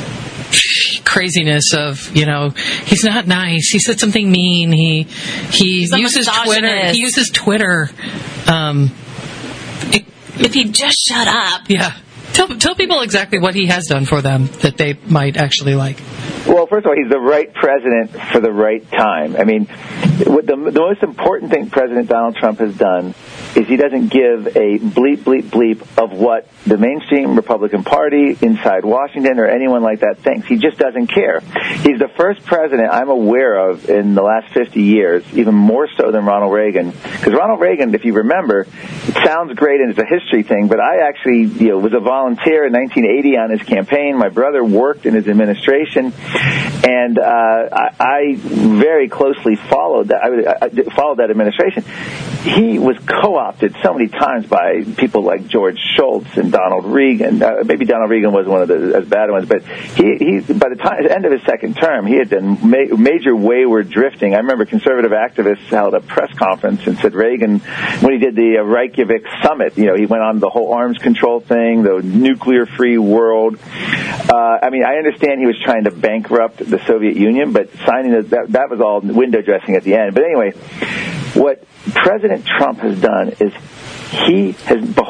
Speaker 1: craziness of, you know, he's not nice. He said something mean. He he
Speaker 2: He's a
Speaker 1: uses Twitter.
Speaker 2: misogynist.
Speaker 1: He uses Twitter. Um, it,
Speaker 2: If he'd just shut up.
Speaker 1: yeah. Tell tell people exactly what he has done for them that they might actually like.
Speaker 3: Well, first of all, he's the right president for the right time. I mean, what the, the most important thing President Donald Trump has done is he doesn't give a bleep, bleep, bleep of what the mainstream Republican Party inside Washington or anyone like that thinks. He just doesn't care. He's the first president I'm aware of in the last fifty years, even more so than Ronald Reagan. Because Ronald Reagan, if you remember, it sounds great and it's a history thing, but I actually you know, was a volunteer in nineteen eighty on his campaign. My brother worked in his administration. And uh, I, I very closely followed that. I, I followed that administration. He was co-opted so many times by people like George Shultz and Donald Reagan. Uh, maybe Donald Reagan was one of the as bad ones, but he, he by the time the end of his second term, he had done ma- major wayward drifting. I remember conservative activists held a press conference and said Reagan, when he did the uh, Reykjavik summit, you know, he went on the whole arms control thing, the nuclear-free world. Uh, I mean, I understand he was trying to bankrupt the Soviet Union, but signing the, that, that was all window dressing at the end. But anyway, what President Trump has done is he has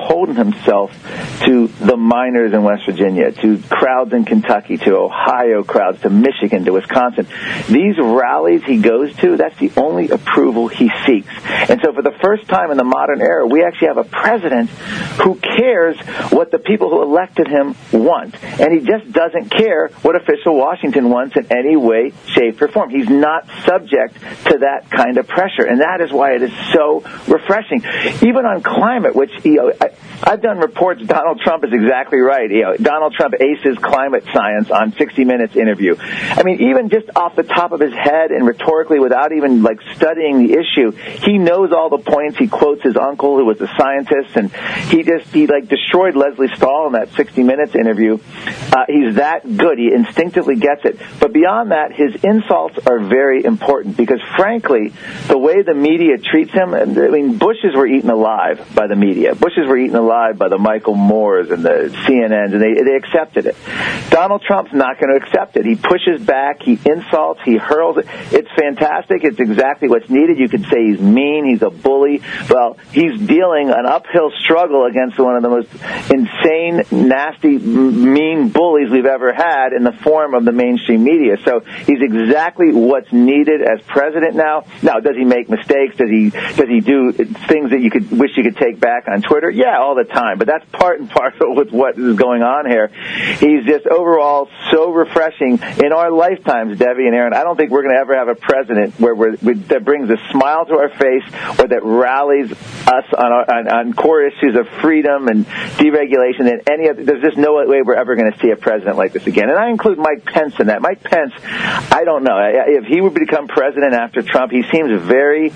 Speaker 3: beholden himself to the miners in West Virginia, to crowds in Kentucky, to Ohio crowds, to Michigan, to Wisconsin. These rallies he goes to, that's the only approval he seeks. And so for the first time in the modern era, we actually have a president who cares what the people who elected him want. And he just doesn't care what official Washington wants in any way, shape, or form. He's not subject to that kind of pressure. And that is why it is so refreshing. Even on climate, which, you know, I, I've done reports, Donald Trump is exactly right. You know, Donald Trump aces climate science on sixty minutes interview. I mean, even just off the top of his head and rhetorically without even, like, studying the issue, he knows all the points. He quotes his uncle, who was a scientist, and he just, he, like, destroyed Leslie Stahl in that sixty minutes interview. Uh, he's that good. He instinctively gets it. But beyond that, his insults are very important because, frankly, the way the media treats him, I mean, Bushes were eaten alive by the media. Bushes were eaten alive by the Michael Moores and the C N Ns, and they, they accepted it. Donald Trump's not going to accept it. He pushes back. He insults. He hurls it. It's fantastic. It's exactly what's needed. You could say he's mean. He's a bully. Well, he's dealing an uphill struggle against one of the most insane, nasty, mean bullies we've ever had in the form of the mainstream media. So he's exactly what's needed as president now. Now, does he make mistakes? Does he does he do things that you could wish you could take back on Twitter? Yeah, all the time. But that's part and parcel with what is going on here. He's just overall so refreshing in our lifetimes, Debbie and Aaron. I don't think we're going to ever have a president where we're, that brings a smile to our face or that rallies us on, our, on, on core issues of freedom and deregulation and any other. There's just no way we're ever going to see a president like this again. And I include Mike Pence in that. Mike Pence, I don't know. If he would become president after Trump, he seems very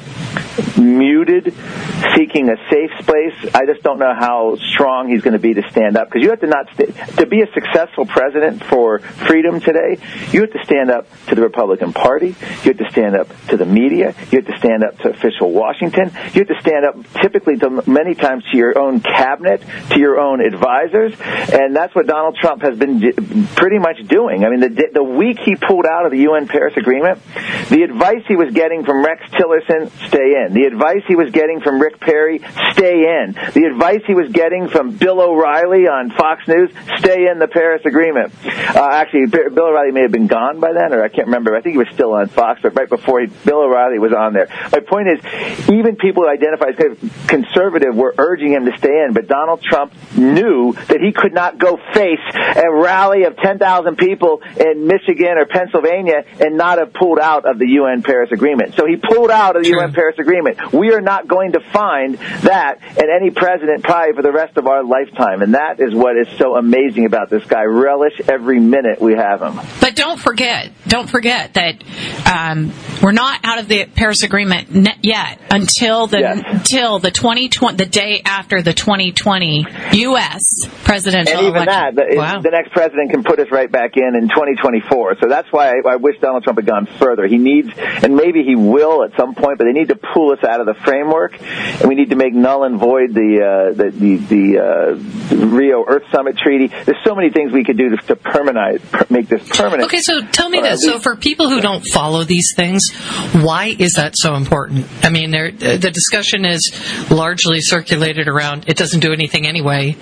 Speaker 3: muted, seeking a safe space. I just don't know how strong he's going to be to stand up. Because you have to not st- to be a successful president for freedom today, you have to stand up to the Republican Party. You have to stand up to the media. You have to stand up to official Washington. You have to stand up typically to many times to your own cabinet, to your own advisors. And that's what Donald Trump has been d- pretty much doing. I mean, the, the week he pulled out of the U N Paris Agreement, the advice he was getting from Rex Tillerson, stay in. The advice he was getting from Rick Perry, stay in. The advice he was getting from Bill O'Reilly on Fox News, stay in the Paris Agreement. Uh, actually, Bill O'Reilly may have been gone by then, or I can't remember. I think he was still on Fox, but right before he, Bill O'Reilly was on there. My point is, even people who identify as conservative were urging him to stay in, but Donald Trump knew that he could not go face a rally of ten thousand people in Michigan or Pennsylvania and not have pulled out of the U N Paris Agreement. So he pulled out of the True. U N Paris Agreement. We are not going to find that in any president probably for the rest of our lifetime, and that is what is so amazing about this guy. Relish every minute we have him.
Speaker 2: But don't forget, don't forget that um, we're not out of the Paris Agreement yet until the yes. until the twenty twenty, the day after the twenty twenty U S presidential
Speaker 3: and even
Speaker 2: election.
Speaker 3: that, the,
Speaker 2: wow.
Speaker 3: the next president can put us right back in in twenty twenty-four. So that's why I, I wish Donald Trump had gone further. He needs, and maybe he will at some point, but they need to pull us out of the framework, and we need to make null and void the uh, the the, the uh, Rio Earth Summit Treaty. There's so many things we could do to, to permanent, per, make this permanent.
Speaker 1: Okay, so tell me this. So for people who don't follow these things, why is that so important? I mean, the discussion is largely circulated around it doesn't do anything anyway.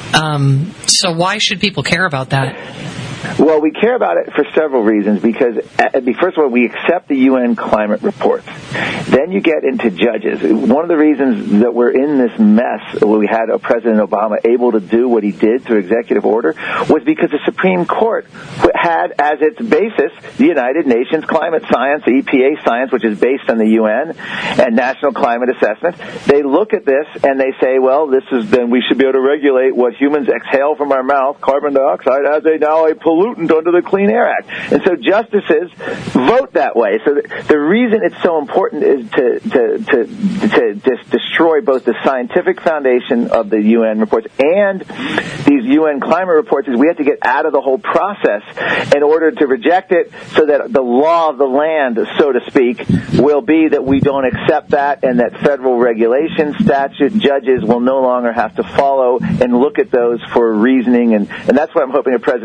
Speaker 1: Um, so why should people care about that?
Speaker 3: Well, we care about it for several reasons because, first of all, we accept the U N climate reports. Then you get into judges. One of the reasons that we're in this mess, where we had President Obama able to do what he did through executive order, was because the Supreme Court had as its basis the United Nations climate science, the E P A science, which is based on the U N and National Climate Assessment. They look at this and they say, well, this is then we should be able to regulate what humans exhale from our mouth, carbon dioxide, as a now a pollutant under the Clean Air Act. And so justices vote that way. So the, the reason it's so important is to, to, to, to just destroy both the scientific foundation of the U N reports and these U N climate reports is we have to get out of the whole process in order to reject it so that the law of the land, so to speak, will be that we don't accept that and that federal regulation statute judges will no longer have to follow and look at those for reasoning. And, and that's what I'm hoping a presidential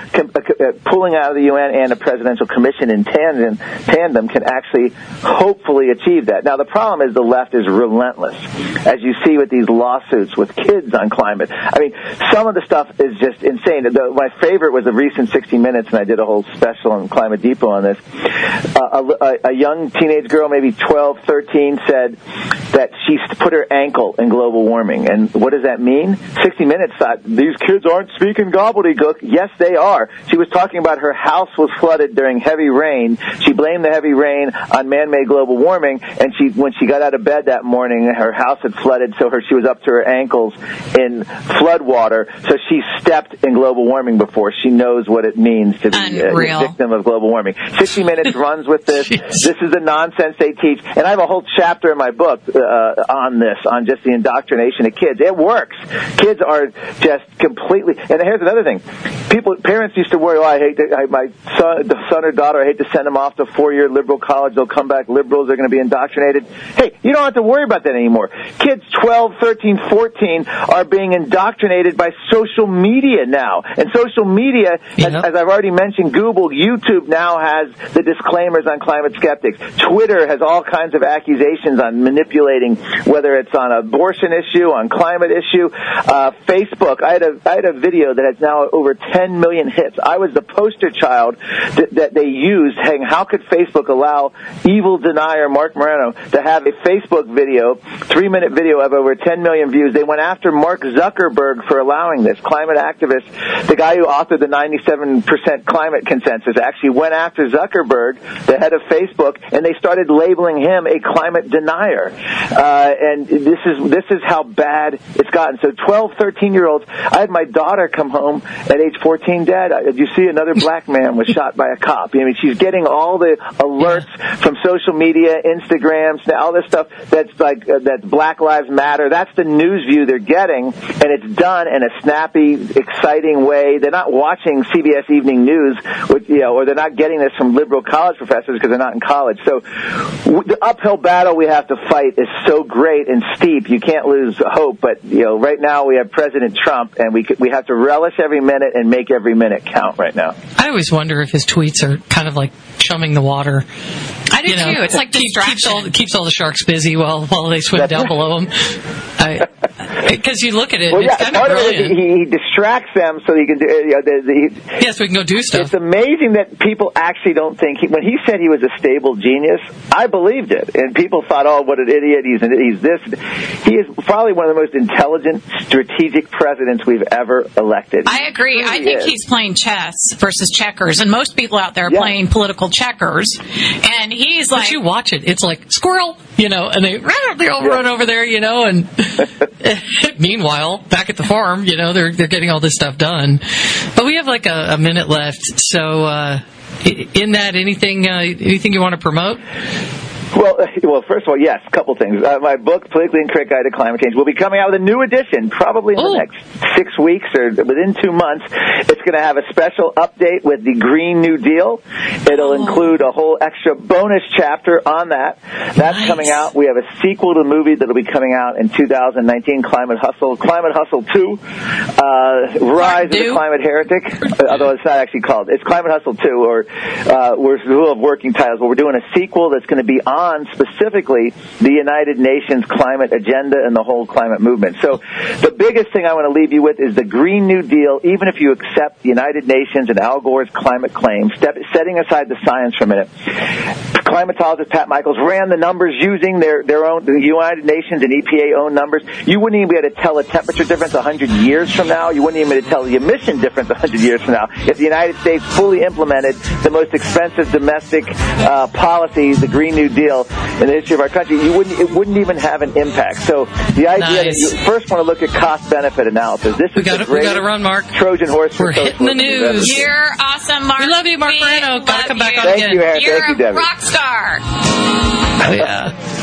Speaker 3: com- uh, pulling out of the U N and a presidential commission in tandem, tandem can actually hopefully achieve that. Now, the problem is the left is relentless, as you see with these lawsuits with kids on climate. I mean, some of the stuff is just insane. The, my favorite was the recent sixty minutes, and I did a whole special on Climate Depot on this. Uh, a, a young teenage girl, maybe twelve, thirteen, said that she put her ankle in global warming. And what does that mean? sixty minutes thought, these kids aren't speaking gobbledygook. Yes, they are. She was talking about her house was flooded during heavy rain. She blamed the heavy rain on man-made global warming, and she, when she got out of bed that morning, her house had flooded, so her, she was up to her ankles in flood water. So she stepped in global warming before. She knows what it means to be a, a victim of global warming. sixty minutes runs with this. This is the nonsense they teach. And I have a whole chapter in my book uh, on this, on just the indoctrination of kids. It works. Kids are just completely... And here's another thing. People, parents used to worry, oh, I hate to, I, my son, son or daughter, I hate to send them off to four-year liberal college. They'll come back liberals. They're going to be indoctrinated. Hey, you don't have to worry about that anymore. Kids twelve, thirteen, fourteen are being indoctrinated by social media now. And social media,
Speaker 1: yep.
Speaker 3: as, as I've already mentioned, Google, YouTube now has the disclaimers on climate skeptics. Twitter has all kinds of accusations on manipulating, whether it's on abortion issue, on climate issue. Uh, Facebook, I had a I had a video that has now over ten million hits. I was the poster child that, that they used. Saying, how could Facebook allow evil denier Mark Morano to have a Facebook video, three-minute video of over ten million views? They went after Mark Zuckerberg for allowing this. Climate activist, the guy who authored the ninety-seven percent climate consensus, actually went after Zuckerberg, the head of Facebook, and they started labeling him a climate denier. Uh, and this is this is how bad it's gotten. So twelve, thirteen-year-olds, I had my daughter come home at age fourteen, Dad, did you see another black man was shot by a cop? I mean, she's getting all the alerts from social media, Instagram, all this stuff that's like, uh, that's Black Lives Matter. That's the news view they're getting, and it's done in a snappy, exciting way. They're not watching C B S Evening News, with, you know, or they're not getting this from liberal college professors because they're not in college. So w- the uphill battle we have to fight is so great and steep, you can't lose hope. But, you know, right now we have President Trump, and we we have to relish every minute and make every minute count right now.
Speaker 1: I always wonder if his tweets are kind of like chumming the water.
Speaker 2: I do
Speaker 1: you know,
Speaker 2: too. It's like distraction.
Speaker 1: Keeps all, keeps all the sharks busy while while they swim
Speaker 3: That's
Speaker 1: down
Speaker 3: right.
Speaker 1: below them. Because you look at it,
Speaker 3: well,
Speaker 1: it's
Speaker 3: yeah,
Speaker 1: kind of
Speaker 3: part
Speaker 1: brilliant.
Speaker 3: Of it, he, he distracts them so he can do. You know, the, the,
Speaker 1: yes, we can go do stuff.
Speaker 3: It's amazing that people actually don't think he, when he said he was a stable genius, I believed it, and people thought, "Oh, what an idiot! He's an, he's this." He is probably one of the most intelligent, strategic presidents we've ever elected.
Speaker 2: I agree. I think
Speaker 3: is.
Speaker 2: he's playing chess versus checkers, and most people out there are
Speaker 3: yeah.
Speaker 2: playing political checkers. And he's like,
Speaker 1: but you watch it, it's like squirrel, you know, and they they all
Speaker 3: yeah.
Speaker 1: run over there, you know, and meanwhile, back at the farm, you know, they're they're getting all this stuff done. But we have like a, a minute left, so uh, in that, anything uh, anything you want to promote?
Speaker 3: Well, well, first of all, yes, a couple things. Uh, my book, Politically Incorrect Guide to Climate Change, will be coming out with a new edition probably in
Speaker 1: oh.
Speaker 3: the next six weeks or within two months. It's going to have a special update with the Green New Deal. It'll
Speaker 1: oh.
Speaker 3: include a whole extra bonus chapter on that. That's
Speaker 1: nice.
Speaker 3: coming out. We have a sequel to the movie that'll be coming out in two thousand nineteen, Climate Hustle, Climate Hustle two, uh, Rise of the Climate Heretic, although it's not actually called. It's Climate Hustle two, or uh, we're full of working titles, but we're doing a sequel that's going to be on on specifically the United Nations climate agenda and the whole climate movement. So the biggest thing I want to leave you with is the Green New Deal. Even if you accept the United Nations and Al Gore's climate claims, step, setting aside the science for a minute, climatologist Pat Michaels ran the numbers using their, their own, the United Nations and E P A own numbers. You wouldn't even be able to tell a temperature difference one hundred years from now. You wouldn't even be able to tell the emission difference one hundred years from now. If the United States fully implemented the most expensive domestic uh, policy, the Green New Deal, in the history of our country, you wouldn't, it wouldn't even have an impact. So the idea
Speaker 1: nice.
Speaker 3: that you first want to look at cost-benefit analysis. This
Speaker 1: we
Speaker 3: is
Speaker 1: gotta,
Speaker 3: the great
Speaker 1: we got to run, Mark.
Speaker 3: Trojan horse.
Speaker 1: We're hitting the news.
Speaker 2: You're awesome, Mark.
Speaker 1: We love you, Mark Morano. Got to come back
Speaker 2: you.
Speaker 1: on
Speaker 3: Thank
Speaker 1: again.
Speaker 3: you, Harry.
Speaker 2: You're
Speaker 3: Thank you,
Speaker 2: a
Speaker 3: Debbie.
Speaker 2: rock star.
Speaker 1: Oh, yeah.